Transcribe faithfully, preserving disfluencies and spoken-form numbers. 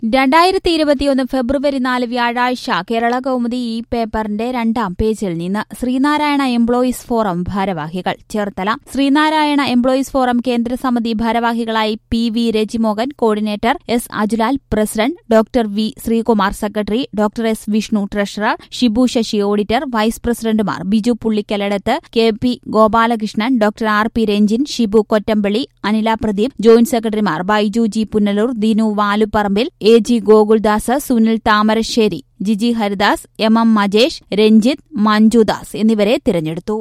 രണ്ടായിരത്തി ഇരുപത്തിയൊന്ന് ഫെബ്രുവരി നാല് വ്യാഴാഴ്ച കേരള കൗമുദി ഈ പേപ്പറിന്റെ രണ്ടാം പേജിൽ നിന്ന് ശ്രീനാരായണ എംപ്ലോയീസ് ഫോറം ഭാരവാഹികൾ ചേർത്തല. ശ്രീനാരായണ എംപ്ലോയീസ് ഫോറം കേന്ദ്രസമിതി ഭാരവാഹികളായി P V Rajimohan, coordinator S Ajulal, president doctor V Sreekumar, secretary doctor S Vishnu, treasurer Shibu Sasi, auditor vice പ്രസിഡന്റുമാർ Biju Pullikkaladath, K P Gopalakrishnan, doctor R P Ranjin, Shibu Kottampally, Anila Pradeep, joint സെക്രട്ടറിമാർ Baiju G Punnaloor, Dinu Valuparambil, A G Gokuldas, Sunil Thamarassery, Jiji Haridas, M M Majesh, Ranjith, Manjudas എന്നിവരെ തിരഞ്ഞെടുത്തു.